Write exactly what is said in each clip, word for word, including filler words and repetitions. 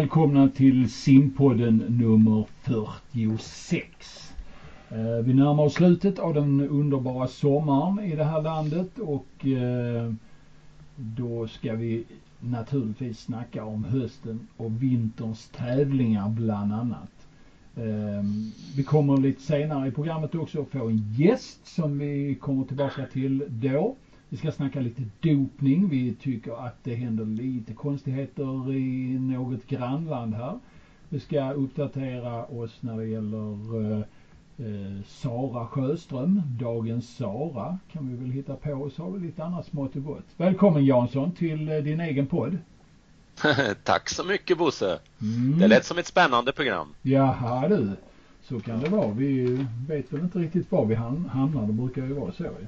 Välkomna till Simpodden nummer fyrtiosex. Eh, vi närmar oss slutet av den underbara sommaren i det här landet och eh, då ska vi naturligtvis snacka om hösten och vinterns tävlingar bland annat. Eh, vi kommer lite senare i programmet också få en gäst som vi kommer tillbaka till då. Vi ska snacka lite dopning. Vi tycker att det händer lite konstigheter i något grannland här. Vi ska uppdatera oss när det gäller eh, eh, Sara Sjöström. Dagens Sara kan vi väl hitta på, och så har vi lite annat smått och gott. Välkommen Jansson till eh, din egen podd. Tack så mycket Bosse. Mm. Det lät som ett spännande program. Jaha du, så kan det vara. Vi vet väl inte riktigt var vi hamnar. Det brukar ju vara så. Ja.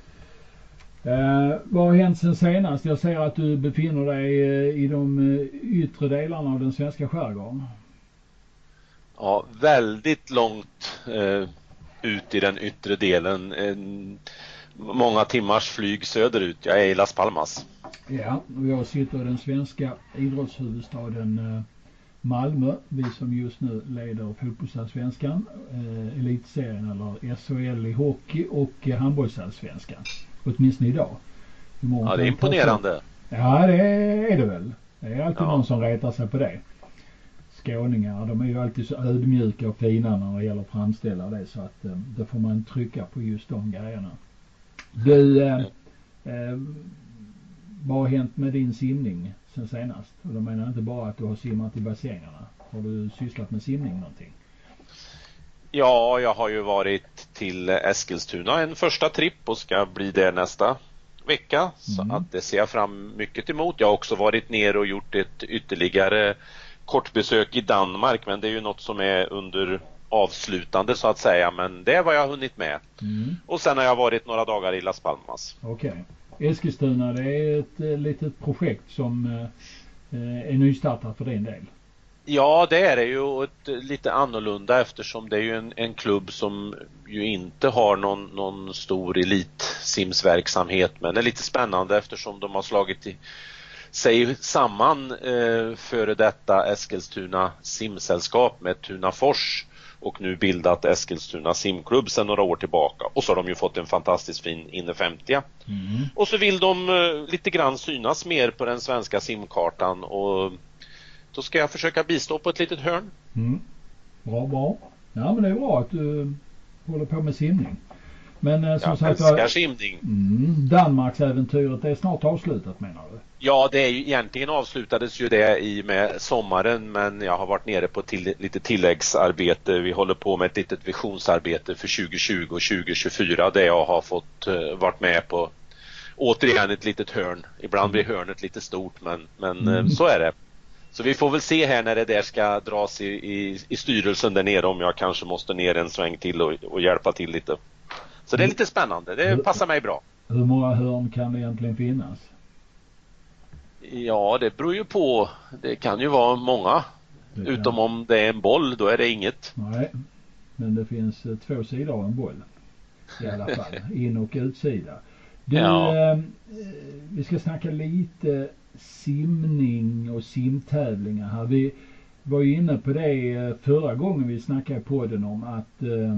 Eh, vad har hänt sen senast? Jag ser att du befinner dig eh, i de eh, yttre delarna av den svenska skärgården. Ja, väldigt långt eh, ut i den yttre delen. En, många timmars flyg söderut. Jag är i Las Palmas. Ja, och jag sitter i den svenska idrottshuvudstaden eh, Malmö. Vi som just nu leder fotbollsallsvenskan, eh, elitserien eller S H L i hockey och eh, handbollsallsvenskan. Åtminstone idag. Ja, det är imponerande. Ja, det är det väl. Det är alltid ja. någon som retar sig på det. Skåningar, de är ju alltid så ödmjuka och fina när det gäller att framställa det, så att eh, då får man trycka på just de grejerna. Du, eh, eh, vad har hänt med din simning sen senast? Och de menar inte bara att du har simmat i bassängerna. Har du sysslat med simning någonting? Ja, jag har ju varit till Eskilstuna en första tripp och ska bli där nästa vecka. Så Mm. att det ser jag fram mycket emot. Jag har också varit ner och gjort ett ytterligare kortbesök i Danmark, men det är ju något som är under avslutande så att säga, men det är vad jag har hunnit med. Mm. Och sen har jag varit några dagar i Las Palmas. Okej. Okay. Eskilstuna, det är ett eh, litet projekt som eh, är nystartat för din del. Ja, det är det ju ett, lite annorlunda eftersom det är ju en, en klubb som ju inte har någon, någon stor elitsimsverksamhet, men det är lite spännande eftersom de har slagit i, sig samman eh, före detta Eskilstuna simsällskap med Tunafors och nu bildat Eskilstuna simklubb sedan några år tillbaka, och så har de ju fått en fantastiskt fin inne femtio. Mm. Och så vill de eh, lite grann synas mer på den svenska simkartan, och då ska jag försöka bistå på ett litet hörn. Mm. Bra, bra. Ja, men det är bra att du håller på med simning. Men eh, som jag sagt, älskar simning. Mm, Danmarks äventyret är snart avslutat, menar du? Ja, det är ju egentligen avslutades ju det i med sommaren, men jag har varit nere på till, lite tilläggsarbete. Vi håller på med ett litet visionsarbete för tjugo tjugo och tjugo tjugofyra där jag har fått uh, varit med på återigen ett litet hörn. Ibland blir hörnet lite stort, men, men mm. uh, så är det. Så vi får väl se här när det där ska dras i, i, i styrelsen där nere om jag kanske måste ner en sväng till och, och hjälpa till lite. Så det är lite spännande, det passar mig bra. Hur många hörn kan det egentligen finnas? Ja, det beror ju på. Det kan ju vara många. Det Utom kan. Om det är en boll, då är det inget. Nej, men det finns två sidor av en boll. I alla fall, in- och utsida. Du, ja. eh, vi ska snacka lite simning och simtävlingar här. Vi var ju inne på det förra gången vi snackade på den om att eh,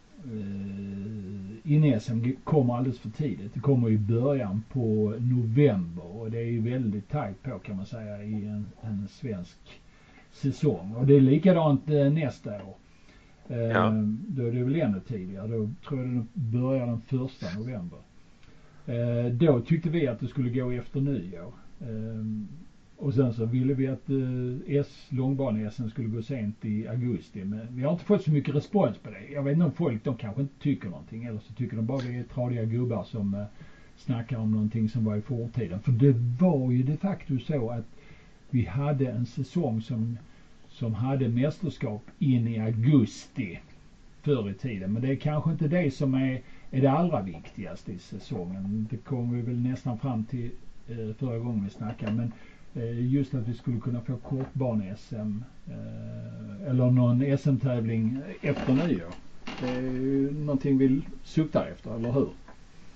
in-S M kommer alldeles för tidigt. Det kommer i början på november och det är ju väldigt tajt på, kan man säga, i en, en svensk säsong. Och det är likadant eh, nästa år. Eh, ja. Då är det väl ännu tidigare. Då tror jag det börjar den första november. Eh, då tyckte vi att det skulle gå efter nyår. Eh, och sen så ville vi att eh, S, långbane-S skulle gå sent i augusti. Men vi har inte fått så mycket respons på det. Jag vet inte om folk, de kanske inte tycker någonting. Eller så tycker de bara det är tradiga gubbar som eh, snackar om någonting som var i fortiden. För det var ju de facto så att vi hade en säsong som, som hade mästerskap in i augusti förr i tiden. Men det är kanske inte det som är, är det allra viktigaste i säsongen. Det kommer vi väl nästan fram till eh, förra gången vi snackade. Men just att vi skulle kunna få kortbane-S M eh, eller någon S M-tävling efter nyår. Det är ju någonting vi suktar efter, eller hur?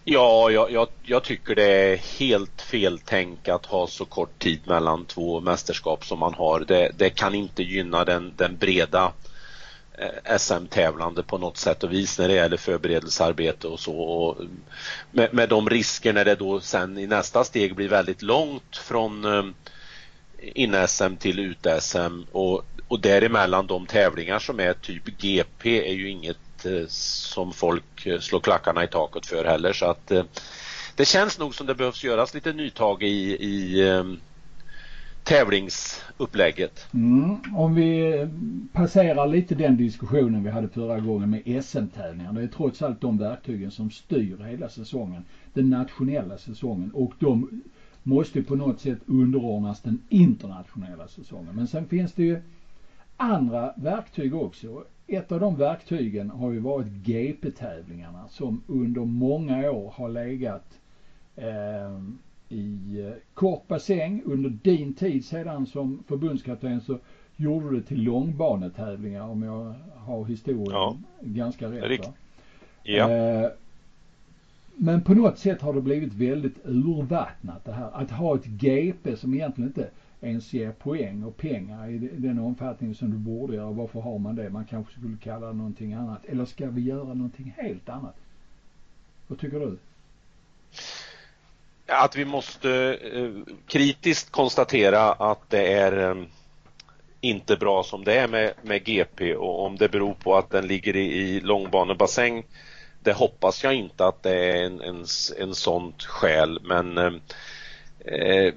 Ja, jag, jag, jag tycker det är helt fel tänk att ha så kort tid mellan två mästerskap som man har. Det, det kan inte gynna den, den breda eh, S M-tävlande på något sätt och vis när det gäller förberedelsearbete och så. Och med, med de risker när det då sen i nästa steg blir väldigt långt från eh, in-S M till ut-S M och, och däremellan de tävlingar som är typ G P är ju inget som folk slår klackarna i taket för heller, så att eh, det känns nog som det behövs göras lite nytag i, i eh, tävlingsupplägget. Mm. Om vi passerar lite den diskussionen vi hade förra gången med S M-tävlingar, det är trots allt de verktygen som styr hela säsongen, den nationella säsongen, och de måste på något sätt underordnas den internationella säsongen. Men sen finns det ju andra verktyg också. Ett av de verktygen har ju varit G P-tävlingarna som under många år har legat eh, i kort bassäng. Under din tid sedan som förbundskapten så gjorde du det till långbanetävlingar, om jag har historien ja, ganska rätt. Ja. Eh, men på något sätt har det blivit väldigt urvattnat det här. Att ha ett G P som egentligen inte ens ger poäng och pengar i den omfattning som du borde göra. Varför har man det? Man kanske skulle kalla det någonting annat. Eller ska vi göra någonting helt annat? Vad tycker du? Att vi måste eh, kritiskt konstatera att det är eh, inte bra som det är med, med G P, och om det beror på att den ligger i, i långbanebassäng, det hoppas jag inte att det är en, en, en sånt skäl, men eh,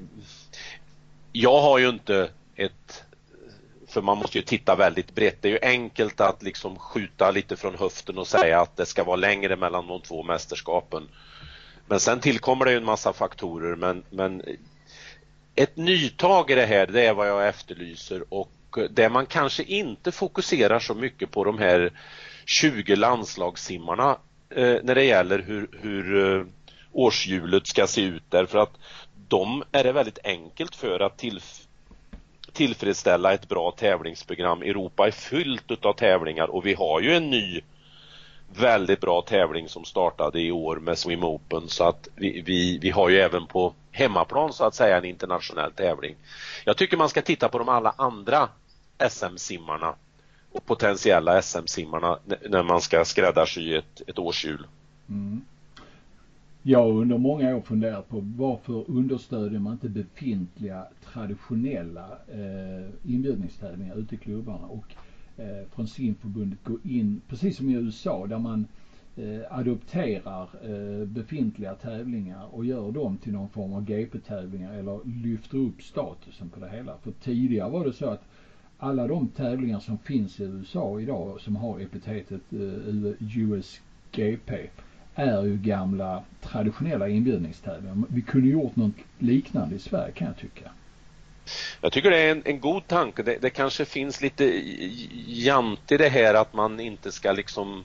jag har ju inte ett, för man måste ju titta väldigt brett. Det är ju enkelt att liksom skjuta lite från höften och säga att det ska vara längre mellan de två mästerskapen. Men sen tillkommer det ju en massa faktorer, men, men ett nytag i det här, det är vad jag efterlyser, och det man kanske inte fokuserar så mycket på de här tjugo landslagssimmarna eh, när det gäller hur, hur eh, årshjulet ska se ut, därför att de är det väldigt enkelt för att till, tillfredsställa ett bra tävlingsprogram. Europa är fyllt av tävlingar, och vi har ju en ny väldigt bra tävling som startade i år med Swim Open, så att vi, vi, vi har ju även på hemmaplan så att säga en internationell tävling. Jag tycker man ska titta på de alla andra S M-simmarna och potentiella S M-simmarna när man ska skräddarsy ett, ett årshjul. Mm. Jag har under många år funderat på varför understödjer man inte befintliga traditionella eh, inbjudningstävlingar ute i klubbarna, och eh, från simförbundet gå in, precis som i U S A, där man eh, adopterar eh, befintliga tävlingar och gör dem till någon form av G P-tävlingar eller lyfter upp statusen på det hela. För tidigare var det så att alla de tävlingar som finns i U S A idag som har epitetet eh, U S G P är ju gamla traditionella inbjudningstävlingar. Vi kunde gjort något liknande i Sverige, kan jag tycka. Jag tycker det är en, en god tanke. Det, det kanske finns lite jant i det här att man inte ska liksom,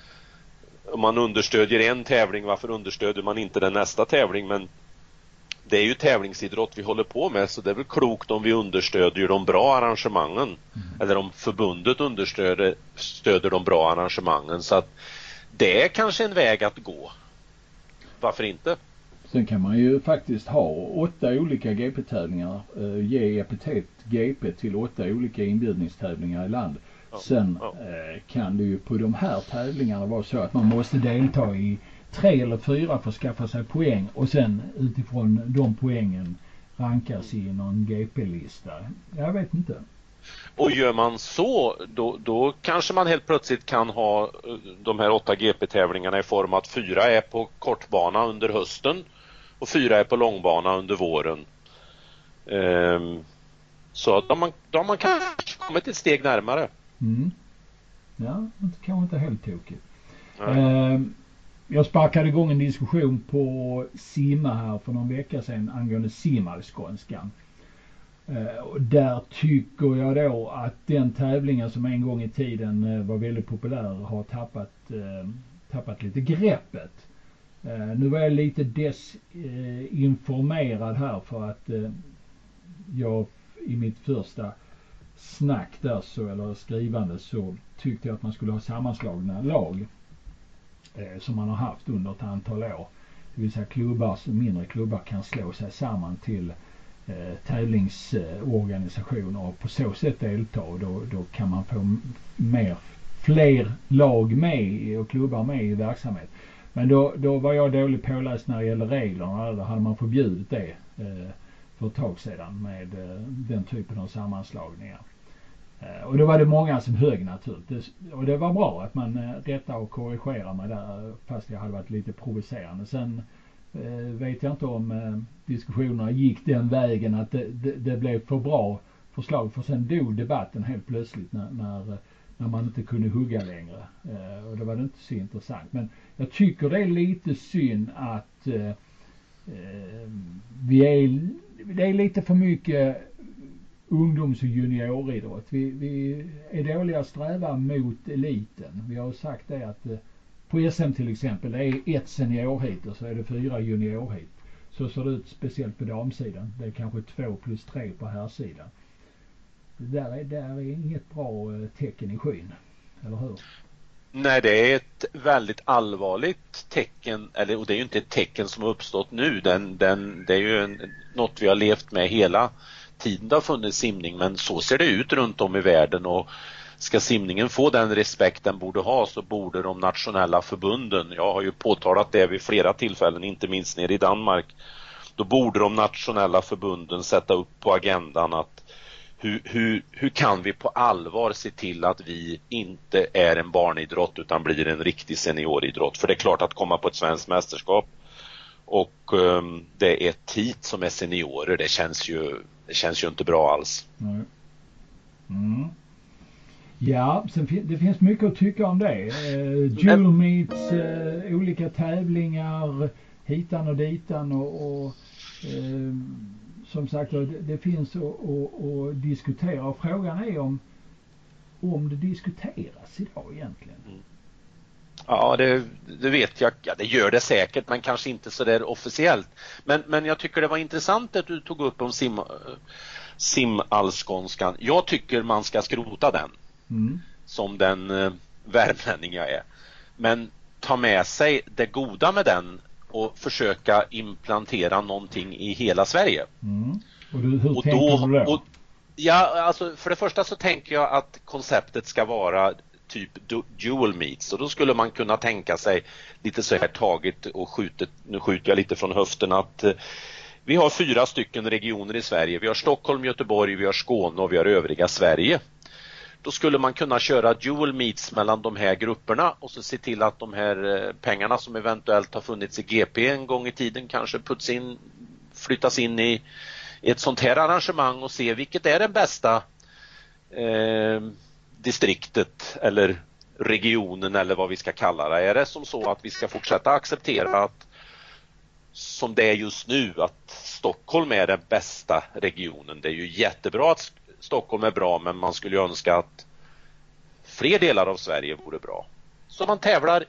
om man understödjer en tävling, varför understödjer man inte den nästa tävling? Men det är ju tävlingsidrott vi håller på med, så det är väl klokt om vi understödjer de bra arrangemangen. Mm. Eller om förbundet understöder stöder de bra arrangemangen, så att det är kanske en väg att gå. Varför inte? Sen kan man ju faktiskt ha åtta olika G P-tävlingar, eh, ge epitet G P till åtta olika inbjudningstävlingar i landet. Ja. Sen ja. Eh, kan det ju på de här tävlingarna vara så att man måste delta i tre eller fyra för att skaffa sig poäng, och sen utifrån de poängen rankas i någon G P-lista. Jag vet inte. Och gör man så, då, då kanske man helt plötsligt kan ha de här åtta G P-tävlingarna i form att fyra är på kortbana under hösten och fyra är på långbana under våren. Ehm, så då har man, då har man kanske kommit ett steg närmare. Mm. Ja, det kanske inte helt tokigt. Ehm, jag sparkade igång en diskussion på Simma här för någon vecka sedan angående simmarskånskan. Uh, där tycker jag då att den tävlingen som en gång i tiden uh, var väldigt populär har tappat, uh, tappat lite greppet. Uh, nu var jag lite desinformerad uh, här för att uh, jag i mitt första snack där så, eller skrivande, så tyckte jag att man skulle ha sammanslagna lag uh, som man har haft under ett antal år. det vill säga klubbar, mindre klubbar kan slå sig samman till eh, tävlingsorganisationer och på så sätt delta, och då, då kan man få mer, fler lag med och klubbar med i verksamhet. Men då, då var jag dåligt påläst när det gäller reglerna. Då hade man förbjudit det eh, för ett tag sedan med eh, den typen av sammanslagningar. Eh, och då var det många som högg naturligt. Och det var bra att man eh, rättade och korrigerade mig där, fast jag hade varit lite provocerande. Sen eh, vet jag inte om eh, diskussionerna gick den vägen att det, det, det blev för bra förslag. För sen dog debatten helt plötsligt när, när när man inte kunde hugga längre. Eh, och det var det inte så intressant. Men jag tycker det är lite synd att eh, vi är, det är lite för mycket ungdoms- och junioridrott. Vi, vi är dåliga att sträva mot eliten. Vi har sagt det att eh, på S M till exempel, det är ett seniorhit och så är det fyra juniorhit. Så ser det ut speciellt på damsidan. Det är kanske två plus tre på herrsidan. Det där är, där är inget bra tecken i skyn, eller hur? Nej, det är ett väldigt allvarligt tecken, eller, och det är ju inte ett tecken som har uppstått nu. Den, den, det är ju en, något vi har levt med hela tiden det har funnits simning, men så ser det ut runt om i världen, och ska simningen få den respekt den borde ha, så borde de nationella förbunden, jag har ju påtalat det vid flera tillfällen, inte minst nere i Danmark, då borde de nationella förbunden sätta upp på agendan att Hur, hur, hur kan vi på allvar se till att vi inte är en barnidrott utan blir en riktig senioridrott? För det är klart att komma på ett svenskt mästerskap och um, det är ett hit som är seniorer, det känns ju, det känns ju inte bra alls. Mm. Mm. Ja, sen fin- det finns mycket att tycka om det. Eh, Jewel meets, eh, olika tävlingar, hitan och ditan och... och eh, som sagt, det, det finns att diskutera, och frågan är om, om det diskuteras idag egentligen. Mm. Ja, det, det vet jag. Ja, det gör det säkert, men kanske inte så där officiellt. Men, men jag tycker det var intressant att du tog upp om sim, simallskånskan. Jag tycker man ska skrota den, mm. som den eh, värmlänning jag är. Men ta med sig det goda med den och försöka implantera någonting i hela Sverige. Mm. Och du, hur och tänker då, du då? Och, ja, alltså för det första så tänker jag att konceptet ska vara typ dual meets, och då skulle man kunna tänka sig lite så här taget och skjutet, nu skjuter jag lite från höften, att eh, vi har fyra stycken regioner i Sverige. Vi har Stockholm, Göteborg, vi har Skåne och vi har övriga Sverige. Då skulle man kunna köra dual meets mellan de här grupperna och så se till att de här pengarna som eventuellt har funnits i G P en gång i tiden kanske puts in, flyttas in i ett sånt här arrangemang och se vilket är det bästa eh, distriktet eller regionen eller vad vi ska kalla det. Är det som så att vi ska fortsätta acceptera att som det är just nu att Stockholm är den bästa regionen? Det är ju jättebra att Stockholm är bra, men man skulle ju önska att fler delar av Sverige vore bra. Så man tävlar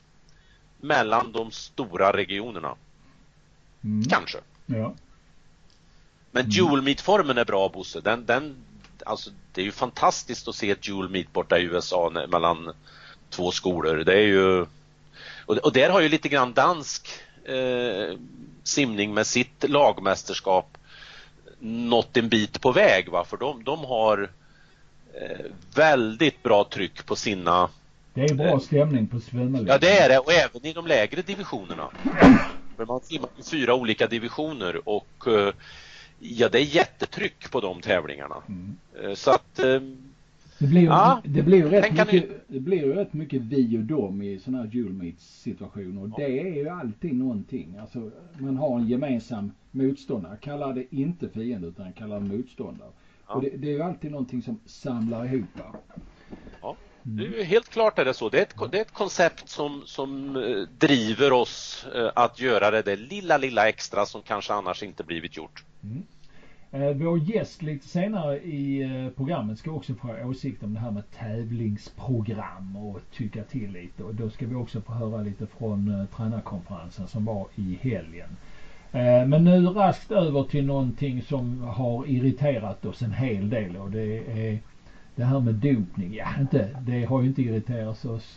mellan de stora regionerna. Mm. Kanske. Ja. Men mm. dual meet-formen är bra, Bosse. Den, den, alltså, det är ju fantastiskt att se ett dual meet borta i U S A mellan två skolor. Det är ju, och, och där har ju lite grann dansk eh, simning med sitt lagmästerskap nått en bit på väg, va? För de, de har eh, väldigt bra tryck på sina... Det är bra eh, stämning på svimmelingen. Ja, det är det, och även i de lägre divisionerna. För man simmar i fyra olika divisioner och eh, ja, det är jättetryck på de tävlingarna. Mm. Eh, så att... Eh, det blir ju, ja, det blir ju rätt mycket, ni... det blir ju rätt mycket vi och dem i sådana här dual meet situationer. Och ja. Det är ju alltid någonting. Alltså, man har en gemensam motståndare. Kallar det inte fiende utan kallar det motståndare. Ja. Och det, det är ju alltid någonting som samlar ihop. Ja, det är ju helt klart är det så. Det är ett, det är ett koncept som, som driver oss att göra det, det lilla, lilla extra som kanske annars inte blivit gjort. Mm. Eh, vår gäst lite senare i eh, programmet ska också få åsikt om det här med tävlingsprogram och tycka till lite. Och då ska vi också få höra lite från eh, tränarkonferensen som var i helgen. Eh, men nu raskt över till någonting som har irriterat oss en hel del, och det är det här med dopning. Ja, inte, det har ju inte irriterat oss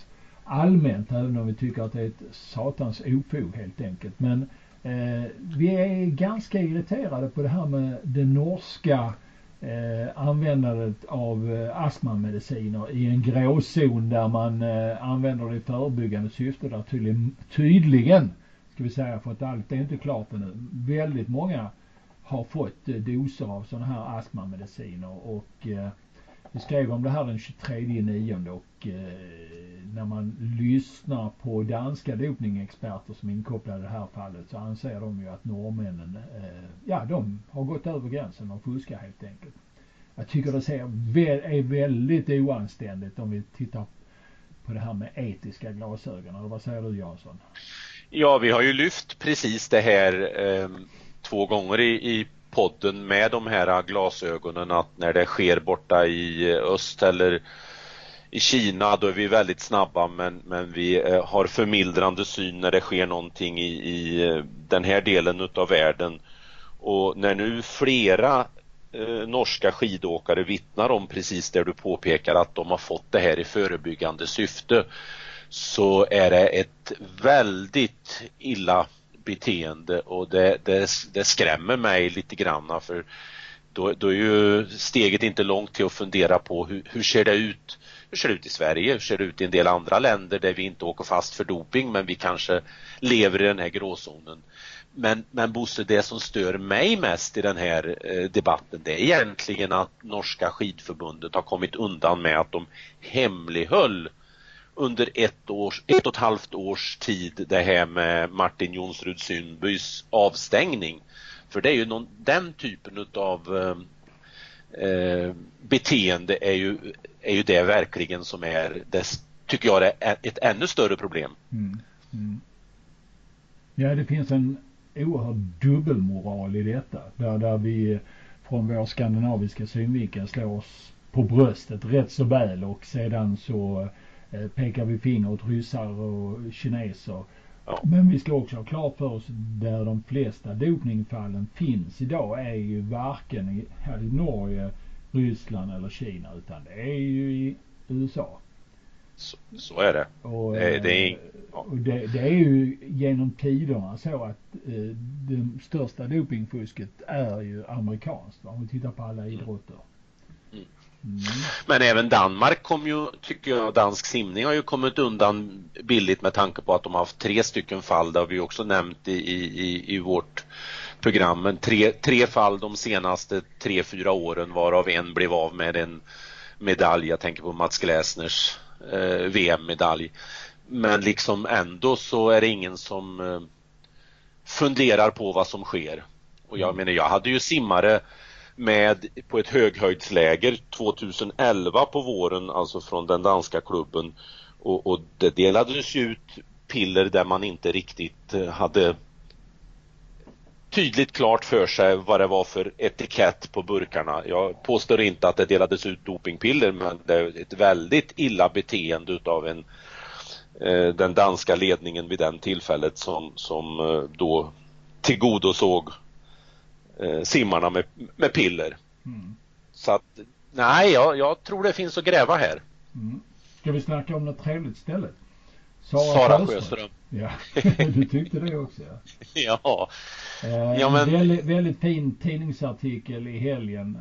allmänt, även om vi tycker att det är ett satans ofog helt enkelt. Men eh, vi är ganska irriterade på det här med det norska eh, användandet av eh, astmamediciner i en gråzon där man eh, använder det i förebyggande syfte, där tydligen, tydligen ska vi säga, för att allt är inte klart ännu, väldigt många har fått eh, doser av sådana här astmamediciner, och eh, vi skrev om det här den tjugotredje nionde, och eh, när man lyssnar på danska dopningsexperter som inkopplade det här fallet, så anser de ju att norrmännen eh, ja, de har gått över gränsen och fuskar helt enkelt. Jag tycker det ser, är väldigt oanständigt om vi tittar på det här med etiska glasögon. Eller vad säger du, Jansson? Ja, vi har ju lyft precis det här eh, två gånger i, i podden med de här glasögonen, att när det sker borta i öst eller i Kina, då är vi väldigt snabba, men, men vi eh, har förmildrande syn när det sker någonting i, i den här delen utav världen. Och när nu flera eh, norska skidåkare vittnar om precis det du påpekar, att de har fått det här i förebyggande syfte, så är det ett väldigt illa beteende, och det, det, det skrämmer mig lite grann, för då, då är ju steget inte långt till att fundera på hur, hur ser det ut hur ser det ut i Sverige, hur ser det ut i en del andra länder där vi inte åker fast för doping, men vi kanske lever i den här gråzonen. Men, men Bosse, det som stör mig mest i den här eh, debatten, det är egentligen att norska skidförbundet har kommit undan med att de hemlighöll under ett, års, ett och ett halvt års tid det här med Martin Jonsrud Sundbys avstängning. För det är ju någon, den typen av eh, beteende är ju, är ju det verkligen som är, det tycker jag är ett ännu större problem. Mm. Mm. Ja, det finns en oerhörd dubbelmoral i detta. Där, där vi från vår skandinaviska synvinkel slår oss på bröstet rätt så väl, och sedan så eh, pekar vi finger åt ryssar och kineser. Ja. Men vi ska också ha klart för oss, där de flesta dopningfallen finns idag är ju varken i, här i Norge, Ryssland eller Kina, utan det är ju i U S A. Så, så är det. Och, det, det, är, ja. och det, det är ju genom tiderna så att eh, det största dopingfusket är ju amerikanskt, om vi tittar på alla idrotter. Mm. Mm. Men även Danmark kom ju, tycker jag, dansk simning har ju kommit undan billigt med tanke på att de har haft tre stycken fall, där vi också nämnt i, i, i vårt program. Men tre, tre fall de senaste tre, fyra åren, varav en blev av med en medalj. Jag tänker på Mats Gläsners eh, V M-medalj. Men liksom ändå så är det ingen som eh, funderar på vad som sker. Och jag menar, jag hade ju simmare med på ett höghöjdsläger tjugoelva på våren, alltså från den danska klubben, och, och det delades ju ut piller där man inte riktigt hade tydligt klart för sig vad det var för etikett på burkarna. Jag påstår inte att det delades ut dopingpiller, men det är ett väldigt illa beteende utav en, eh, den danska ledningen vid den tillfället, som, som eh, då tillgodosåg eh, simmarna med, med piller. Mm. Så att, nej, jag, jag tror det finns att gräva här. Mm. Ska vi snacka om något trevligt ställe? Sara, Sara Sjöström. Ja, du tyckte det också, ja. Ja. Eh, ja men... väldigt, väldigt fin tidningsartikel i helgen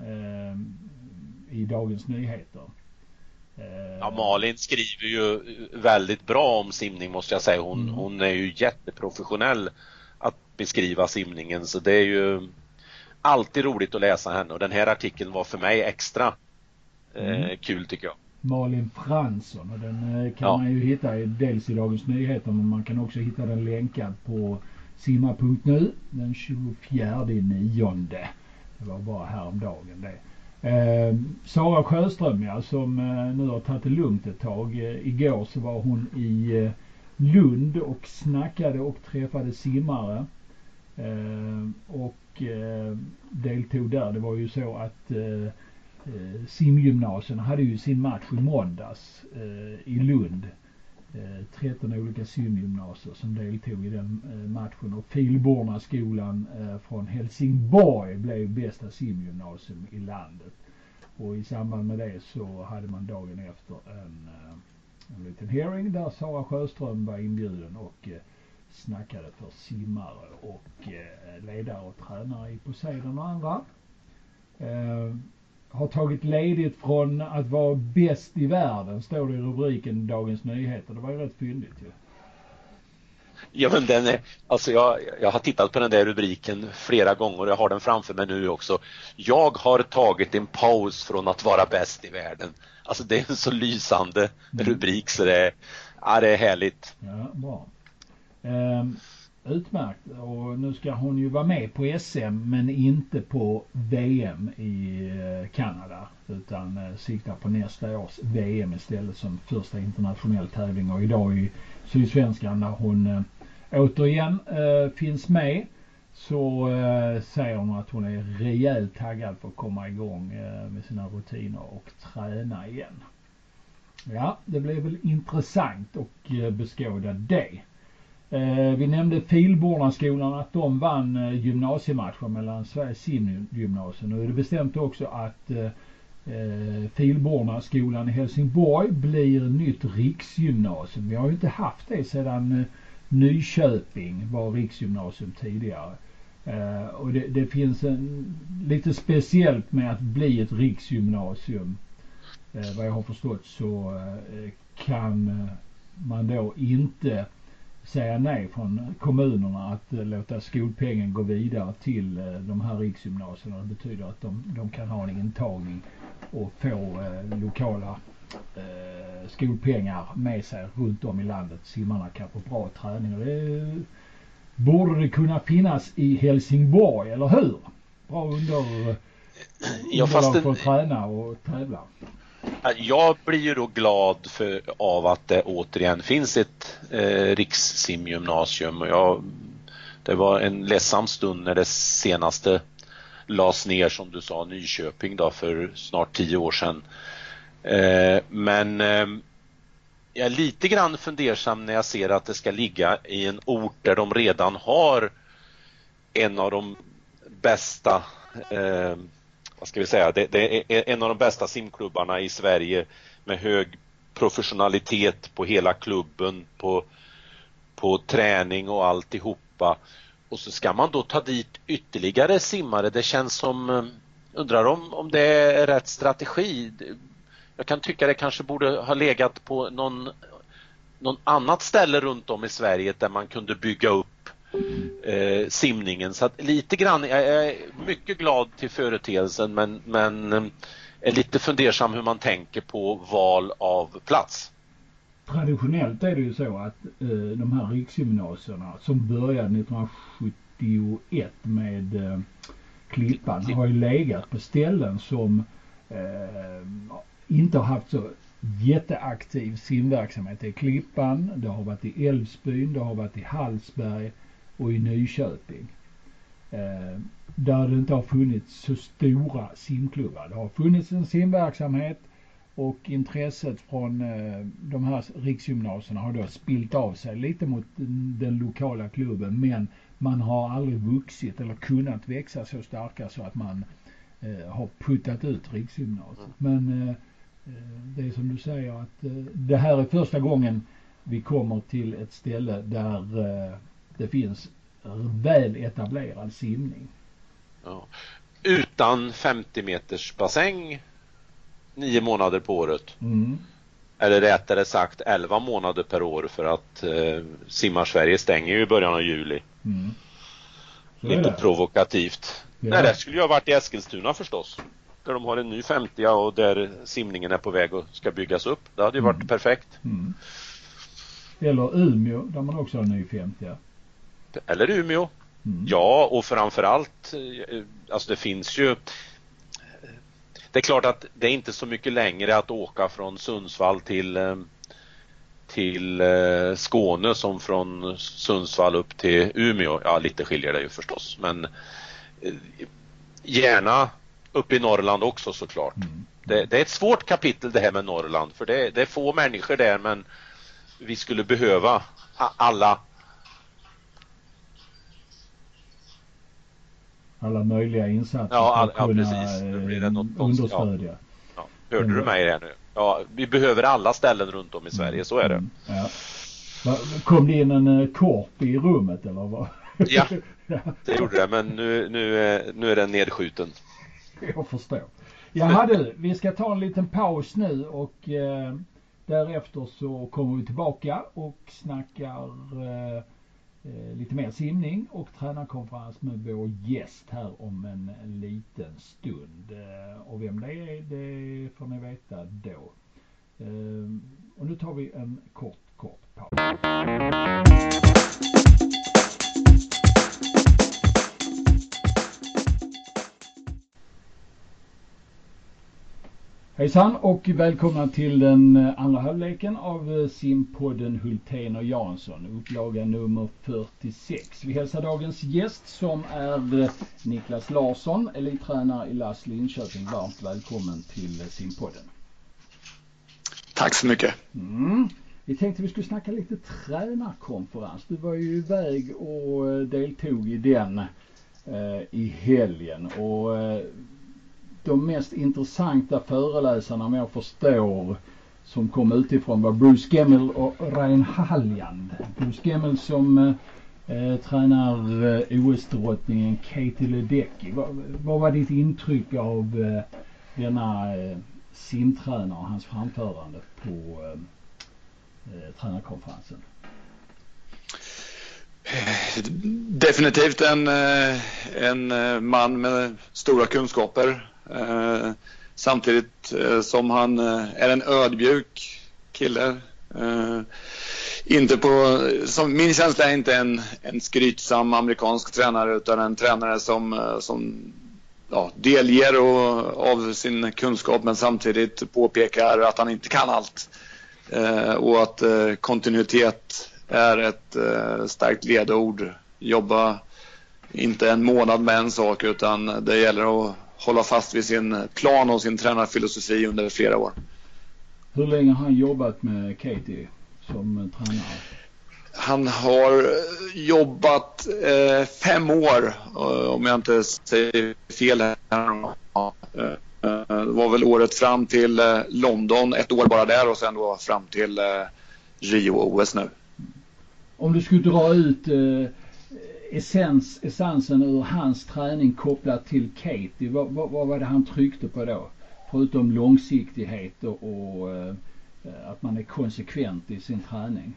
eh, i Dagens Nyheter. Eh, ja, Malin skriver ju väldigt bra om simning, måste jag säga. Hon, mm. hon är ju jätteprofessionell att beskriva simningen, så det är ju alltid roligt att läsa henne. Och den här artikeln var för mig extra eh, mm. kul, tycker jag. Malin Fransson, och den kan ja. man ju hitta dels i Dagens Nyheter, men man kan också hitta den länkad på simma punkt nu den tjugofjärde nionde. Det var bara häromdagen det. Eh, Sara Sjöström, ja, som eh, nu har tagit det lugnt ett tag. Eh, igår så var hon i eh, Lund och snackade och träffade simmare eh, och eh, deltog där. Det var ju så att eh, Eh, simgymnasien hade ju sin match i måndags eh, i Lund. Eh, tretton olika simgymnasier som deltog i den eh, matchen, och Filbornaskolan eh, från Helsingborg blev bästa simgymnasium i landet. Och i samband med det så hade man dagen efter en, en liten hearing där Sara Sjöström var inbjuden och eh, snackade för simmare och eh, ledare och tränare i Poseidon och andra. Eh, har tagit ledigt från att vara bäst i världen, står det i rubriken Dagens Nyheter. Det var ju rätt fyndigt ju. Ja, men den är, alltså jag, jag har tittat på den där rubriken flera gånger, jag har den framför mig nu också. Jag har tagit en paus från att vara bäst i världen. Alltså det är en så lysande mm. rubrik så det är, ja, det är härligt. Ja, bra. Um, utmärkt. Och nu ska hon ju vara med på S M men inte på V M i uh, Kanada, utan uh, siktar på nästa års V M istället som första internationell tävling. Och idag i Sydsvenskan när hon uh, återigen uh, finns med så uh, säger hon att hon är rejält taggad för att komma igång uh, med sina rutiner och träna igen. Ja, det blev väl intressant att uh, beskåda det. Uh, vi nämnde Filbornaskolan att de vann uh, gymnasiematchen mellan Sveriges simgymnasium. Nu är det bestämt också att uh, uh, Filbornaskolan i Helsingborg blir nytt riksgymnasium. Vi har ju inte haft det sedan uh, Nyköping var riksgymnasium tidigare. Uh, och det, det finns en, lite speciellt med att bli ett riksgymnasium. Uh, vad jag har förstått så uh, kan uh, man då inte säga nej från kommunerna att uh, låta skolpengen gå vidare till uh, de här riksgymnasierna. Det betyder att de, de kan ha en intagning och få uh, lokala uh, skolpengar med sig runt om i landet. Simmarna kan få bra träning. Och det borde det kunna finnas i Helsingborg, eller hur? Bra under, uh, ja, fast för att träna och tävla. Jag blir ju då glad för, av att det återigen finns ett eh, rikssimgymnasium. Och jag, det var en ledsam stund när det senaste lades ner, som du sa, Nyköping då, för snart tio år sedan. Eh, men eh, jag är lite grann fundersam när jag ser att det ska ligga i en ort där de redan har en av de bästa eh, vad ska vi säga, det, det är en av de bästa simklubbarna i Sverige med hög professionalitet på hela klubben, på, på träning och alltihopa. Och så ska man då ta dit ytterligare simmare. Det känns som, undrar om, om det är rätt strategi. Jag kan tycka det kanske borde ha legat på någon, någon annat ställe runt om i Sverige där man kunde bygga upp Eh, simningen. Så att lite grann, jag är mycket glad till företeelsen men, men eh, är lite fundersam hur man tänker på val av plats. Traditionellt är det ju så att eh, de här riksgymnasierna som började nittonhundrasjuttioett med eh, Klippan har ju legat på ställen som eh, inte har haft så jätteaktiv simverksamhet. Det är Klippan, det har varit i Älvsbyn, det har varit i Hallsberg och i Nyköping. Eh, där det inte har funnits så stora simklubbar. Det har funnits en simverksamhet och intresset från eh, de här riksgymnasierna har då spilt av sig lite mot den lokala klubben, men man har aldrig vuxit eller kunnat växa så starka så att man eh, har puttat ut riksgymnasiet. Men eh, det är som du säger att eh, det här är första gången vi kommer till ett ställe där eh, det finns väl etablerad simning. Ja. Utan femtio meters bassäng nio månader på året. Mm. Eller rättare sagt elva månader per år, för att eh, Simmar-Sverige stänger ju i början av juli. Mm. Lite provokativt. Ja. Nej, det skulle ju ha varit i Eskilstuna förstås. Där de har en ny femtio och där simningen är på väg och ska byggas upp. Det hade ju varit mm. perfekt. Mm. Eller Umeå där man också har en ny femtio. Eller Umeå. Mm. Ja, och framförallt, alltså det finns ju, det är klart att det är inte så mycket längre att åka från Sundsvall till till Skåne som från Sundsvall upp till Umeå. Ja, lite skiljer det ju förstås, men gärna upp i Norrland också såklart. Mm. Det, det är ett svårt kapitel det här med Norrland, för det, det är få människor där, men vi skulle behöva alla alla möjliga insatser ja, all, för att kunna ja, precis. Nu blir det något understödja. Ja. Ja. Hörde mm. du mig här nu? ja, vi behöver alla ställen runt om i Sverige, så är det. Mm, ja. Kom det in en korp i rummet eller vad? Ja, det gjorde det, men nu, nu, är, nu är den nedskjuten. Jag förstår. Ja du, vi ska ta en liten paus nu och eh, därefter så kommer vi tillbaka och snackar eh, lite mer simning och tränarkonferens med vår gäst här om en, en liten stund. Och vem det är, det får ni veta då. Och nu tar vi en kort, kort paus. Hejsan och välkomna till den andra halvleken av simpodden Hultén och Jansson, upplaga nummer fyrtiosex. Vi hälsar dagens gäst som är Niklas Larsson, elittränare i L A S Linköping. Varmt välkommen till simpodden. Tack så mycket. Mm. Vi tänkte vi skulle snacka lite tränarkonferens. Du var ju iväg och deltog i den eh, i helgen och eh, de mest intressanta föreläsarna med jag förstår som kom utifrån var Bruce Gemmell och Rein Halljand. Bruce Gemmell som eh, tränar eh, O S-drottningen Katie Ledecky. Vad, vad var ditt intryck av eh, denna eh, simtränare och hans framförande på eh, eh, tränarkonferensen? Definitivt en, en man med stora kunskaper. Eh, samtidigt eh, som han eh, är en ödmjuk kille. Eh, inte på, som, min känsla är inte en, en skrytsam amerikansk tränare utan en tränare som, som ja, delger och, av sin kunskap men samtidigt påpekar att han inte kan allt. Eh, och att eh, kontinuitet är ett eh, starkt ledord. Jobba inte en månad med en sak utan det gäller att hålla fast vid sin plan och sin tränarfilosofi under flera år. Hur länge har han jobbat med Katie som tränare? Han har jobbat eh, fem år, om jag inte säger fel här. Eh, det var väl året fram till eh, London, ett år bara där och sen då fram till eh, Rio O S nu. Om du skulle dra ut eh, essens, essensen ur hans träning kopplat till Katie, vad, vad, vad var det han tryckte på då? Förutom långsiktighet och, och eh, att man är konsekvent i sin träning.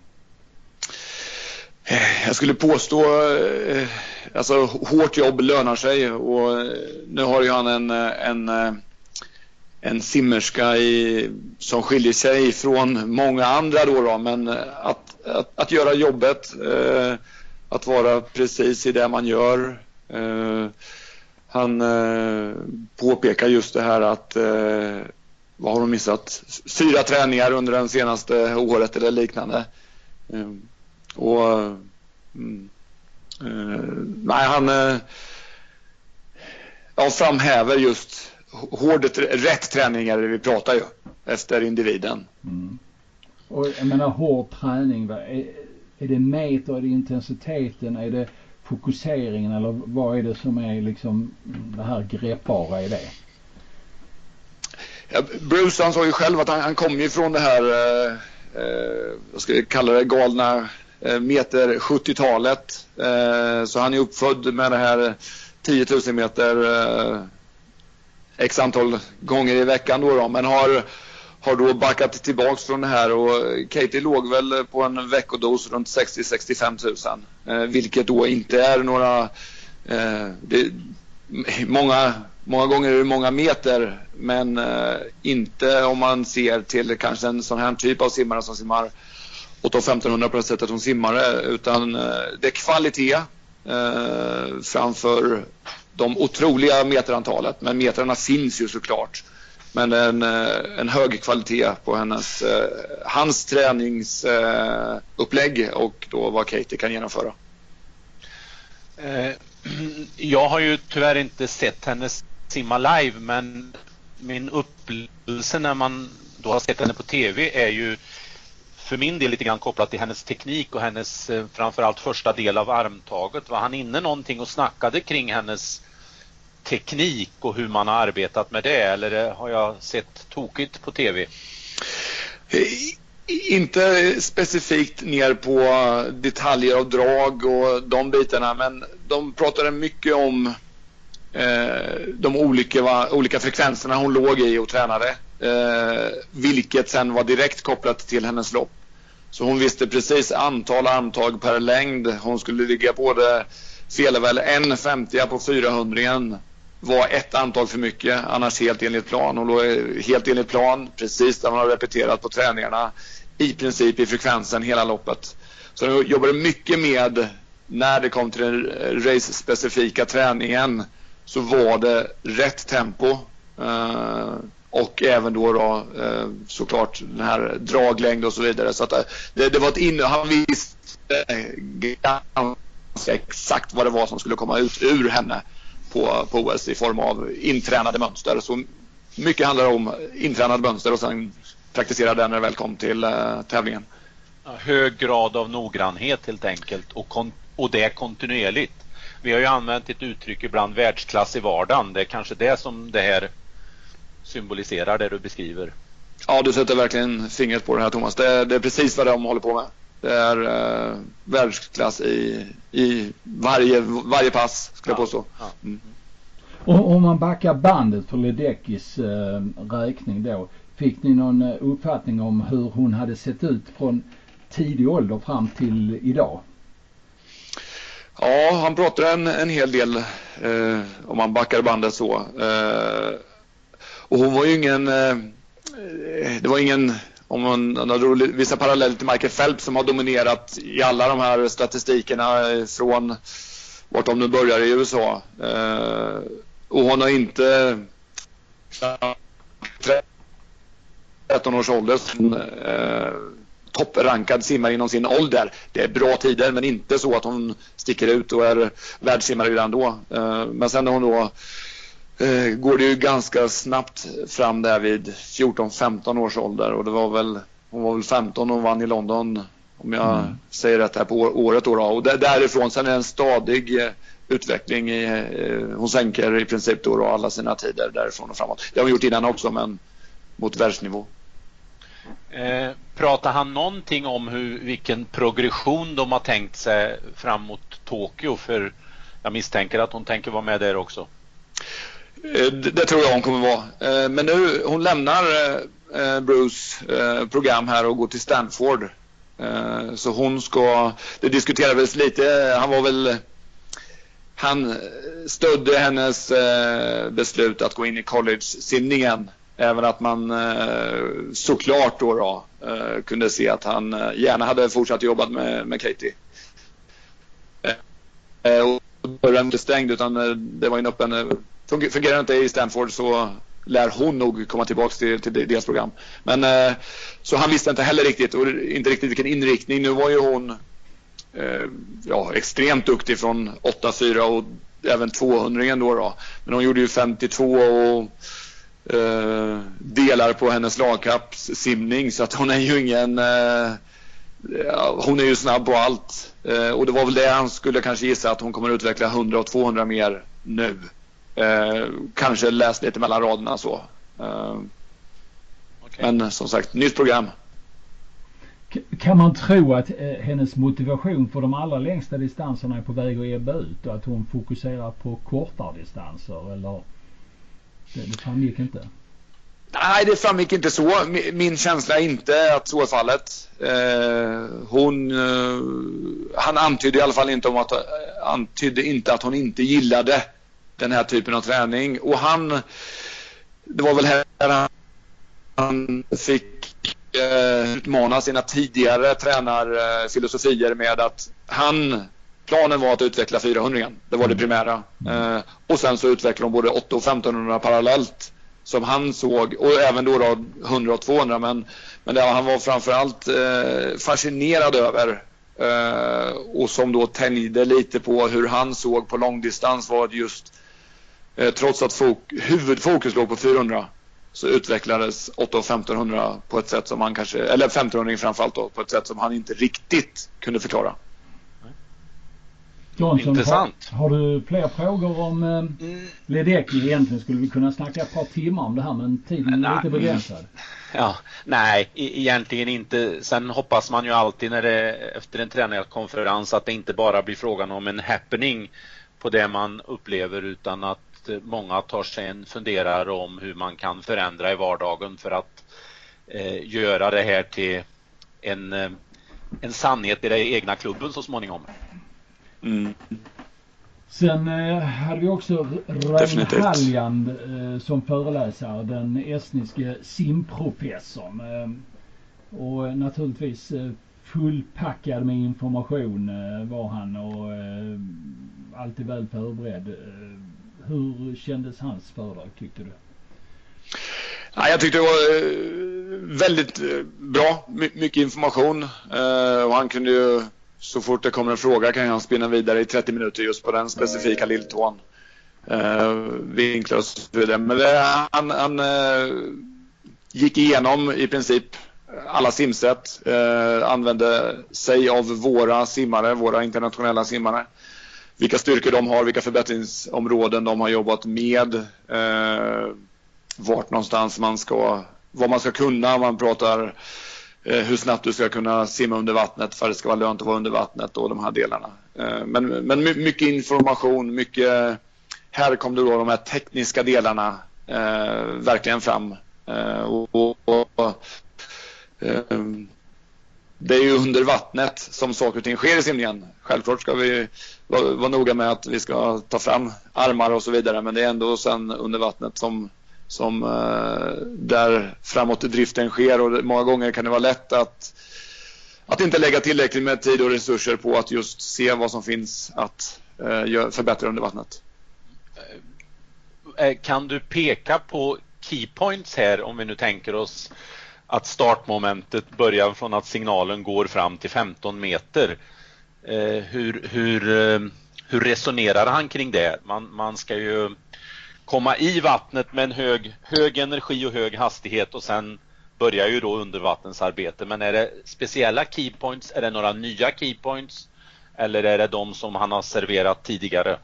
Jag skulle påstå eh, alltså hårt jobb lönar sig och nu har ju han en, en, en simmerska i, som skiljer sig från många andra då, då men att, att, att göra jobbet eh, att vara precis i det man gör. Eh, han eh, påpekar just det här att eh, vad har de missat? Fyra träningar under den senaste året eller liknande. Eh, och mm, eh, nej, han eh, ja, framhäver just hårdet, rätt träningar vi pratar ju efter individen. Mm. Och jag menar hård träning, va? Är, är det meter, är det intensiteten, är det fokuseringen eller vad är det som är liksom det här greppbara i det? Ja, Bruce han sa ju själv att han, han kom ju från det här eh, eh, vad ska jag kalla det, galna eh, meter sjuttiotalet eh, så han är uppfödd med det här tio tusen meter eh, x antal gånger i veckan då, då men har har då backat tillbaks från det här och Katie låg väl på en veckodos runt sextio till sextiofem tusen eh, vilket då inte är några eh, det, många många gånger är det många meter men eh, inte om man ser till kanske en sån här typ av simmare som simmar åtta femtonhundra på sättet som simmare utan eh, det är kvalitet eh, framför de otroliga meterantalet men metrarna finns ju såklart. Men en, en hög kvalitet på hennes, eh, hans träningsupplägg eh, och då vad Katie kan genomföra. Eh, jag har ju tyvärr inte sett henne simma live men min upplevelse när man då har sett henne på tv är ju för min del lite grann kopplat till hennes teknik och hennes eh, framförallt första del av armtaget. Var han inne någonting och snackade kring hennes teknik och hur man har arbetat med det eller har jag sett tokigt på tv? Inte specifikt ner på detaljer och drag och de bitarna, men de pratade mycket om eh, de olika, va, olika frekvenserna hon låg i och tränade, eh, vilket sen var direkt kopplat till hennes lopp. Så hon visste precis antal armtag per längd. Hon skulle ligga på det, fel väl en femtio på fyrahundra var ett antal för mycket, annars helt enligt plan. Hon låg helt enligt plan, precis där hon har repeterat på träningarna, i princip i frekvensen hela loppet. Så hon jobbade mycket med, när det kom till den race-specifika träningen, så var det rätt tempo. Uh, och även då, då uh, såklart den här draglängd och så vidare. Så att det, det var ett inne, han visste ganska exakt vad det var som skulle komma ut ur henne på, på O S i form av intränade mönster. Så mycket handlar om intränade mönster och sen praktisera den när det väl kom till uh, tävlingen. Hög grad av noggrannhet helt enkelt, och, kon- och det är kontinuerligt. Vi har ju använt ett uttryck ibland, världsklass i vardagen. Det är kanske det som det här symboliserar, det du beskriver. Ja, du sätter verkligen fingret på det här, Thomas. Det är, det är precis vad de håller på med. Det är uh, världsklass i, i varje, varje pass, skulle jag påstå. Ja. Mm. Och om man backar bandet för Ledeckis eh, räkning då, fick ni någon uppfattning om hur hon hade sett ut från tidig ålder fram till idag? Ja, han pratade en, en hel del eh, om man backar bandet så. Eh, och hon var ju ingen, eh, det var ingen, om man drar vissa paralleller till Michael Phelps som har dominerat i alla de här statistikerna från vart de nu börjar i U S A. Eh, och hon har inte tretton års ålder eh, topprankad simmare inom sin ålder. Det är bra tider, men inte så att hon sticker ut och är världssimmare redan då. Eh, men sen när hon då eh, går det ju ganska snabbt fram där vid fjorton femton års ålder, och det var väl, hon var väl femton och vann i London, om jag mm. säger rätt här, på året då, då. Och där, därifrån sen är det en stadig eh, utveckling i, eh, hon sänker i princip då, då alla sina tider därifrån och framåt. Det har hon gjort innan också, men mot världsnivå. Eh, pratar han någonting om hur, vilken progression de har tänkt sig fram mot Tokyo? För jag misstänker att hon tänker vara med där också. Eh, det, det tror jag hon kommer vara. Eh, men nu, hon lämnar eh, Bruce eh, program här och går till Stanford. Eh, så hon ska, det diskuterades lite, han var väl, han stödde hennes eh, beslut att gå in i college-simningen. Även att man eh, såklart då, då eh, kunde se att han eh, gärna hade fortsatt jobbat med, med Katie. Eh, och dörren inte stängd, utan eh, det var en öppen. Eh, fungerar inte i Stanford så lär hon nog komma tillbaka till, till deras program. Men eh, så han visste inte heller riktigt, och inte riktigt vilken inriktning. Nu var ju hon eh, ja, extremt duktig från åtta fyra och även tvåhundra då, då. Men hon gjorde ju femtiotvå och Uh, delar på hennes lagkappssimning, så att hon är ju ingen uh, ja, hon är ju snabb på allt, uh, och det var väl det han skulle kanske gissa, att hon kommer att utveckla hundra och tvåhundra mer nu. Uh, kanske läst lite mellan raderna så. Uh, okay. Men som sagt, nytt program. Kan man tro att eh, hennes motivation för de allra längsta distanserna är på väg att ebba ut, och att hon fokuserar på kortare distanser, eller? Det, det framgick inte. Nej, det framgick inte så. Min, min känsla är inte att så är fallet. Eh, hon, eh, han antydde i alla fall inte om att antydde inte att hon inte gillade den här typen av träning. Och han, det var väl här han, han fick eh, utmana sina tidigare tränarfilosofier med att han, planen var att utveckla fyrahundra. Det var det primära. Eh, och sen så utvecklade de både åtta och femtonhundra parallellt, som han såg, och även då, då hundra och tvåhundra. Men, men det han var framförallt eh, fascinerad över, eh, och som då tänjde lite på hur han såg på långdistans, var just eh, trots att fok- huvudfokus låg på fyrahundra, så utvecklades åtta och femtonhundra på ett sätt som han kanske, eller femtonhundra framförallt då, på ett sätt som han inte riktigt kunde förklara. Johnson, Intressant. Har, har du fler frågor om eh, mm. Ledecky? Egentligen skulle vi kunna snacka ett par timmar om det här, men tiden är Nej. lite begränsad. Ja, nej, e- egentligen inte. Sen hoppas man ju alltid när det efter en tränarkonferens att det inte bara blir frågan om en happening på det man upplever, utan att många tar sig en funderar om hur man kan förändra i vardagen för att eh, göra det här till en, eh, en sannhet i den egna klubben så småningom. Mm. Sen eh, hade vi också Rein Halljand eh, som föreläsare, den estniske simprofessorn. Eh, och naturligtvis eh, fullpackad med information eh, var han och eh, alltid väl förberedd. Eh, hur kändes hans föredrag, tyckte du? Ja, jag tyckte det var väldigt bra, My- mycket information eh, och han kunde ju, så fort det kommer en fråga kan han spinna vidare i trettio minuter just på den specifika lilltån, eh, vinklar och så vidare. Men det, han, han eh, gick igenom i princip alla simsätt, eh, använde sig av våra simmare, våra internationella simmare, vilka styrkor de har, vilka förbättringsområden de har jobbat med, eh, vart någonstans man ska, vad man ska kunna. Man pratar eh, hur snabbt du ska kunna simma under vattnet för att det ska vara lönt att vara under vattnet och de här delarna. Eh, men, men mycket information, mycket, här kom det då de här tekniska delarna eh, verkligen fram. Eh, och, och, och eh, det är ju under vattnet som saker och ting sker i simningen. Självklart ska vi vara, vara noga med att vi ska ta fram armar och så vidare, men det är ändå sen under vattnet som som eh, där framåt driften sker, och många gånger kan det vara lätt att att inte lägga tillräckligt med tid och resurser på att just se vad som finns att eh, förbättra under vattnet. Kan du peka på keypoints här, om vi nu tänker oss att startmomentet börjar från att signalen går fram till femton meter? Eh, hur, hur, hur resonerar han kring det? Man, man ska ju komma i vattnet med en hög, hög energi och hög hastighet, och sen börjar ju då undervattensarbete. Men är det speciella keypoints? Är det några nya keypoints? Eller är det de som han har serverat tidigare?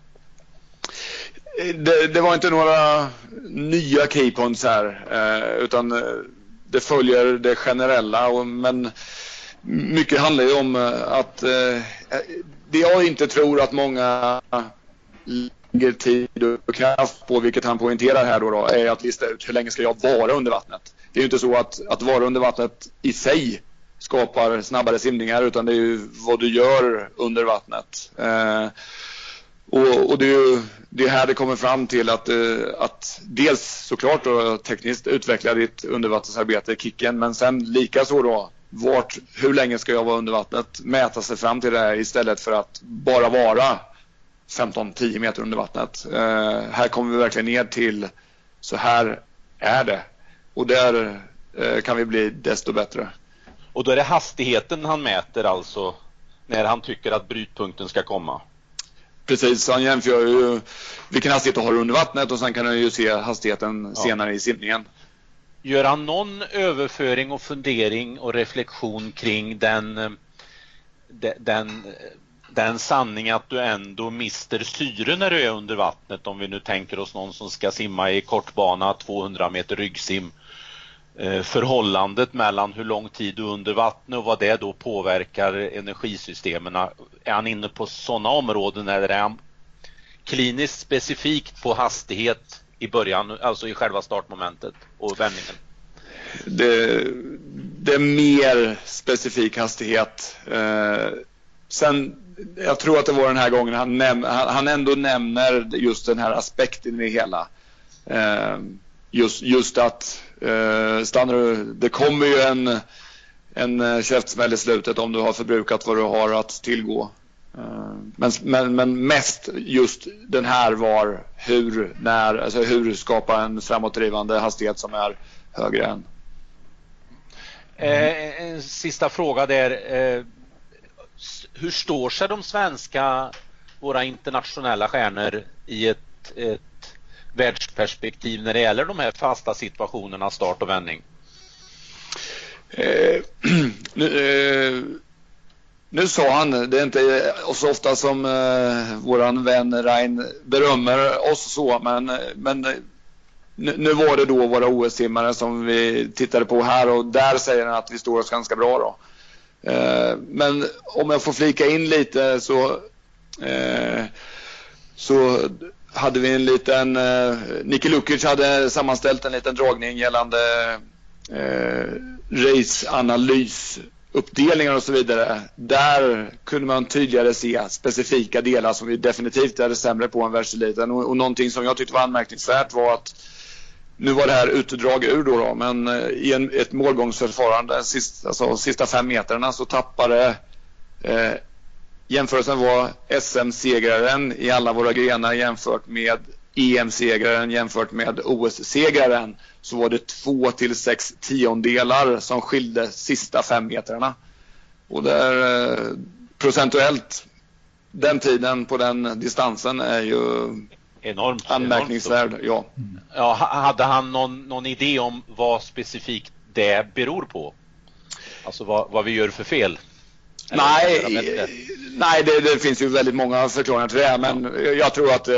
Det, det var inte några nya keypoints här, eh, utan det följer det generella. Och, men mycket handlar ju om att eh, det jag inte tror att många lägger tid och kraft på, vilket han poängterar här då, då är att lista ut hur länge ska jag vara under vattnet. Det är ju inte så att, att vara under vattnet i sig skapar snabbare simningar, utan det är ju vad du gör under vattnet. Eh, och, och det är ju det här det kommer fram till att, att dels såklart då, tekniskt utveckla ditt undervattensarbete, kicken, men sen lika så då vart, hur länge ska jag vara under vattnet, mäta sig fram till det här istället för att bara vara femton till tio meter under vattnet. Eh, här kommer vi verkligen ner till så här är det, och där eh, kan vi bli desto bättre. Och då är det hastigheten han mäter, alltså när han tycker att brytpunkten ska komma? Precis, han jämför ju vilken hastighet du har under vattnet, och sen kan du ju se hastigheten ja. senare i simningen. Gör han någon överföring och fundering och reflektion kring den, den, den sanning att du ändå mister syre när du är under vattnet? Om vi nu tänker oss någon som ska simma i kortbana, tvåhundra meter ryggsim. Förhållandet mellan hur lång tid du är under vattnet och vad det då påverkar energisystemen. Är han inne på sådana områden, eller är han kliniskt specifikt på hastighet i början, alltså i själva startmomentet och vändningen? Det, det är mer specifik hastighet. Eh, sen, jag tror att det var den här gången han, näm- han ändå nämner just den här aspekten i det hela. Eh, just, just att eh, stannar du, det kommer ju en, en käftsmäll i slutet om du har förbrukat vad du har att tillgå. Men, men, men mest just den här var hur, när, alltså hur skapa en framåtdrivande hastighet som är högre än. Eh, en sista fråga där. Eh, hur står sig de svenska, våra internationella stjärnor i ett, ett världsperspektiv när det gäller de här fasta situationerna, start och vändning? Eh, nu, eh, nu sa han, det är inte så ofta som eh, våran vän Rein berömmer oss så, men, men nu, nu var det då våra O S-simmare som vi tittade på här, och där säger han att vi står oss ganska bra då. Eh, men om jag får flika in lite så eh, så hade vi en liten eh, Niki Lukic hade sammanställt en liten dragning gällande eh, raceanalys, uppdelningar och så vidare. Där kunde man tydligare se specifika delar som vi definitivt är sämre på än världseliten, och, och någonting som jag tyckte var anmärkningsvärt var att nu var det här utdrag ur då, då men eh, i en, ett målgångsförfarande sist, alltså sista fem meterna så tappade eh, jämförelsen var S M-segraren i alla våra grenar jämfört med E M-segraren jämfört med O S-segraren, så var det två till sex tiondelar som skilde sista fem meterna. Och där eh, procentuellt den tiden på den distansen är ju enormt anmärkningsvärd. Enormt. Ja. Ja, hade han någon, någon idé om vad specifikt det beror på? Alltså vad, vad vi gör för fel? Nej, nej det, det finns ju väldigt många förklaringar till det, men ja. jag tror att eh,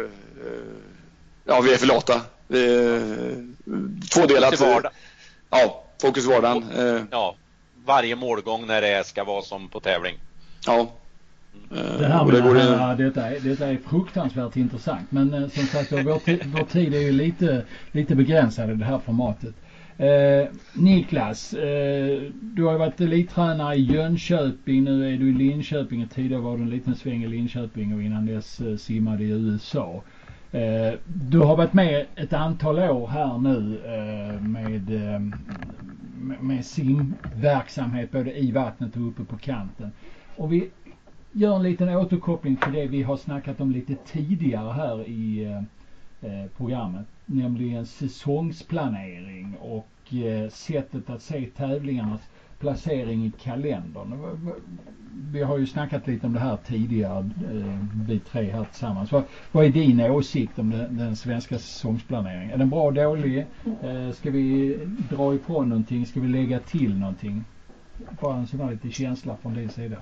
ja, vi är för lata. Vi, tvådelat. Ja, fokus vardagen. Eh. Ja, varje målgång när det ska vara som på tävling. Ja. Det här med det går det, detta, är, detta är fruktansvärt intressant, men eh, som sagt vår, vår tid är ju lite, lite begränsad i det här formatet. Eh, Niklas, eh, du har varit elittränare i Jönköping, nu är du i Linköping, tidigare var du en liten sväng i Linköping och innan dess eh, simmade i U S A. Eh, du har varit med ett antal år här nu eh, med, eh, med, med simverksamhet både i vattnet och uppe på kanten. Och vi gör en liten återkoppling till det vi har snackat om lite tidigare här i eh, programmet, nämligen säsongsplanering och eh, sättet att se tävlingarnas placering i kalendern. Vi har ju snackat lite om det här tidigare, eh, vi tre här tillsammans. Vad, vad är din åsikt om den, den svenska säsongsplaneringen? Är den bra och dålig? Eh, ska vi dra ifrån någonting? Ska vi lägga till någonting? Bara en sån här lite känsla från din sida.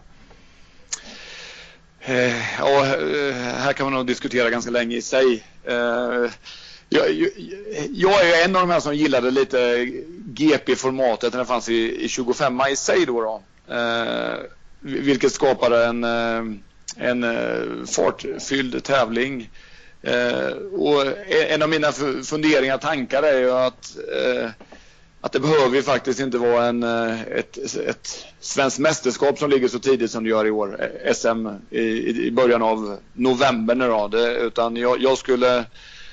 Eh, ja, här kan man nog diskutera ganska länge i sig. Eh, jag, jag, jag är en av de här som gillade lite G P-formatet när det fanns i, i tjugofem i sig då. då. Eh, vilket skapade en, en fartfylld tävling. Eh, och en av mina funderingar, tankar är ju att eh, att det behöver ju faktiskt inte vara en, ett, ett svenskt mästerskap som ligger så tidigt som det gör i år. S M i, i början av november nu då. Det, utan jag, jag skulle...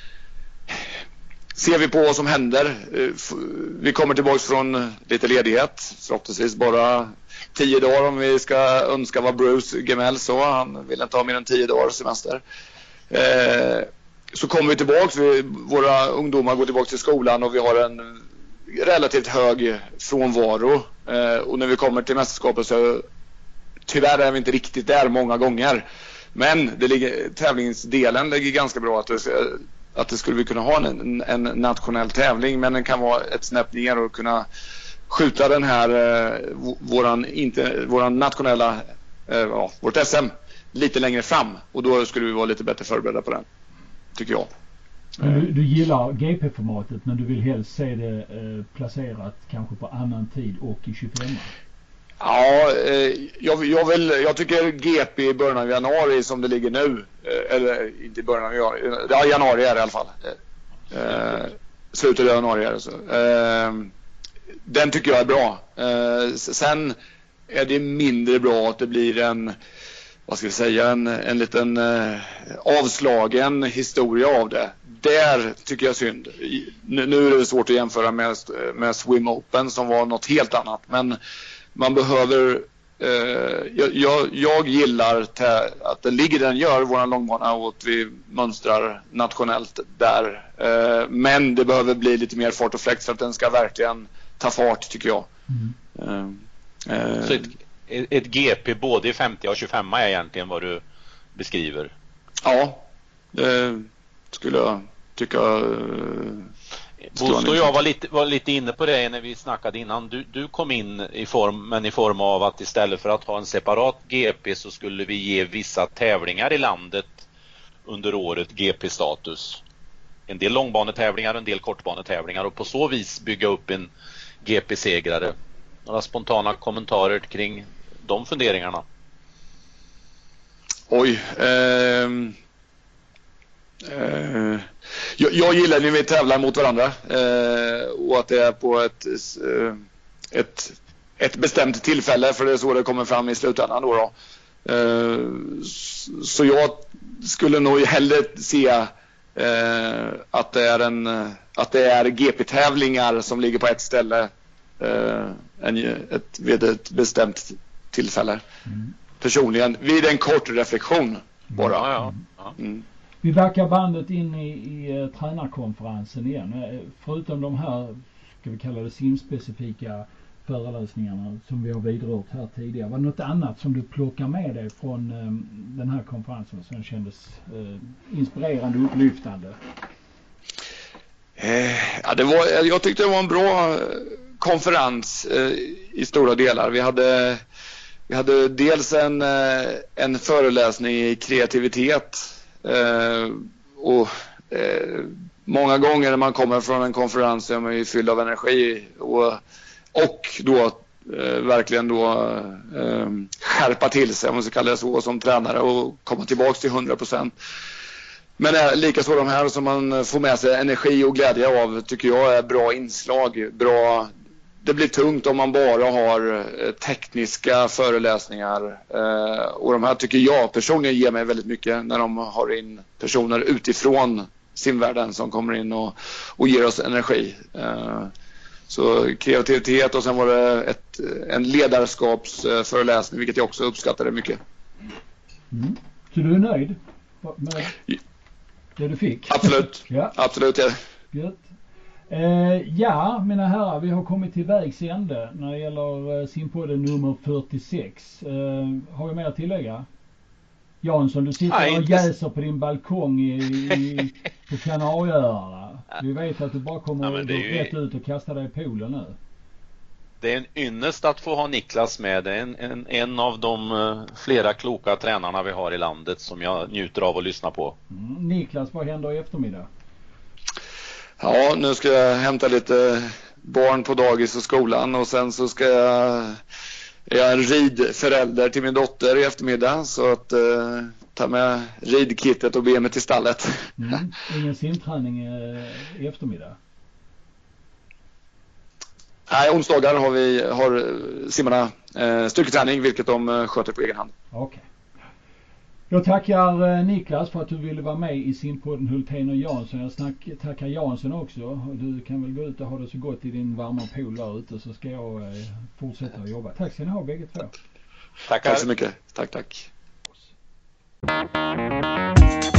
Ser vi på vad som händer. Vi kommer tillbaka från lite ledighet. Förhoppningsvis bara tio dagar om vi ska önska vad Bruce Gemell så. Han vill inte ha mer än tio dagar semester. Eh, så kommer vi tillbaka. Vi, våra ungdomar går tillbaka till skolan och vi har en relativt hög frånvaro, eh, och när vi kommer till mästerskapet så tyvärr är vi inte riktigt där många gånger, men det ligger, tävlingsdelen ligger ganska bra, att det, att det skulle vi kunna ha en, en nationell tävling, men den kan vara ett snäpp ner och kunna skjuta den här eh, våran, inte, våran nationella eh, ja, vårt S M lite längre fram, och då skulle vi vara lite bättre förberedda på den, tycker jag. Men du, du gillar G P-formatet, men du vill helst se det eh, placerat kanske på annan tid och i tjugofem? Ja, eh, jag, jag, vill, jag tycker G P i början av januari som det ligger nu, eh, eller inte i början av januari, ja, januari är det i alla fall. Eh, slutet av januari är det så. Eh, den tycker jag är bra. Eh, sen är det mindre bra att det blir en, vad ska jag säga, en, en liten eh, avslagen historia av det. Där tycker jag synd. Nu, nu är det svårt att jämföra med, med Swim Open som var något helt annat. Men man behöver... Eh, jag, jag, jag gillar tä, att det ligger där den gör, våran långbana, och att vi mönstrar nationellt där. Eh, men det behöver bli lite mer fart och fläkt för att den ska verkligen ta fart, tycker jag. Mm. Eh, eh, Så ett, ett G P både i femtio och tjugofem är egentligen vad du beskriver? Ja, det skulle jag tycka. Bosto och jag var lite, var lite inne på det när vi snackade innan. Du, du kom in i form, men i form av att istället för att ha en separat G P så skulle vi ge vissa tävlingar i landet under året G P-status. En del långbanetävlingar och en del kortbanetävlingar och på så vis bygga upp en G P-segrare. Några spontana kommentarer kring de funderingarna? Oj. Eh, eh, jag, jag gillar när vi tävlar mot varandra eh, och att det är på ett, ett, ett bestämt tillfälle, för det är så det kommer fram i slutändan då. då. Eh, så jag skulle nog hellre se eh, att det är en att det är G P-tävlingar som ligger på ett ställe eh, än ett, vid ett bestämt tillfälle. Mm. Personligen, vid en kort reflektion bara. Ja, ja, ja. Mm. Vi backar bandet in i, i uh, tränarkonferensen igen. Förutom de här, ska vi kalla det simspecifika föreläsningarna som vi har vidrört här tidigare. Var det något annat som du plockar med dig från um, den här konferensen som kändes uh, inspirerande och upplyftande? Eh, ja, det var, jag tyckte det var en bra konferens eh, i stora delar. Vi hade Vi hade dels en, en föreläsning i kreativitet eh, och eh, många gånger när man kommer från en konferens är man ju fylld av energi och, och då eh, verkligen då eh, skärpa till sig, om man ska kalla det så, som tränare och komma tillbaka till hundra procent. Men eh, lika så de här som man får med sig energi och glädje av tycker jag är bra inslag, bra. Det blir tungt om man bara har tekniska föreläsningar eh, och de här tycker jag personligen ger mig väldigt mycket när de har in personer utifrån simvärlden som kommer in och, och ger oss energi. Eh, så kreativitet och sen var det ett, en ledarskapsföreläsning vilket jag också uppskattade mycket. Mm. Så du är nöjd med det du fick? Absolut, ja. Absolut ja. Gött. Eh, ja, mina herrar, vi har kommit till vägs ände när det gäller eh, simpodden nummer fyrtiosex. Eh, har vi mer att tillägga? Jansson, du sitter Nej, och jäser på din balkong i, i, på Kanarieöarna. Vi vet att du bara kommer ja, att gå ju... rätt ut och kasta dig i poolen nu. Det är en ynnest att få ha Niklas med. Det är en, en, en av de uh, flera kloka tränarna vi har i landet som jag njuter av att lyssna på. Mm, Niklas, vad händer i eftermiddag? Ja, nu ska jag hämta lite barn på dagis och skolan och sen så ska jag, jag är en ridförälder till min dotter i eftermiddag så att eh, ta med ridkittet och be mig till stallet. Mm. Ingen simträning eh, i eftermiddag? Nej, onsdagar har vi har simmarna eh, styrketräning vilket de eh, sköter på egen hand. Okej. Okay. Jag tackar eh, Niklas för att du ville vara med i simpodden Hultén och Jansson. Jag snack, tackar Jansson också. Du kan väl gå ut och ha det så gott i din varma pool där ute så ska jag eh, fortsätta att jobba. Tack ska ni ha bägge två. Tackar. Tack så mycket. Tack, tack.